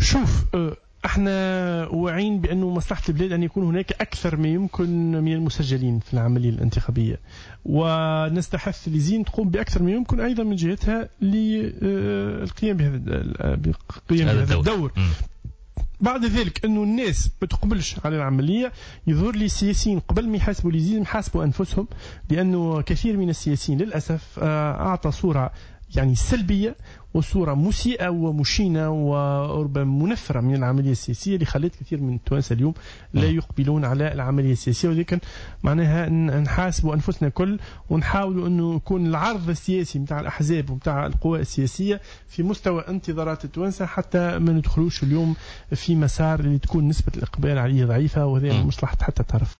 شوف احنا واعين بأنه مصلحة البلاد أن يكون هناك أكثر ما يمكن من المسجلين في العملية الانتخابية، ونستحث لزين تقوم بأكثر ما يمكن أيضا من جهتها للقيام بهذا الدور. بعد ذلك أنه الناس ما تقبلش على العملية، يظهر لي السياسيين قبل ما يحاسبوا لزين يحاسبوا أنفسهم، لأنه كثير من السياسيين للأسف أعطى صورة يعني سلبية وصورة مسيئة ومشينة وربما منفرة من العملية السياسية، اللي خلت كثير من التوانسة اليوم لا يقبلون على العملية السياسية. ولكن معناها نحاسبوا أنفسنا كل، ونحاولوا أنه يكون العرض السياسي متاع الأحزاب ومتاع القوى السياسية في مستوى انتظارات التوانسة، حتى ما ندخلوش اليوم في مسار اللي تكون نسبة الإقبال عليه ضعيفة، وهذا مصلحة حتى طرف.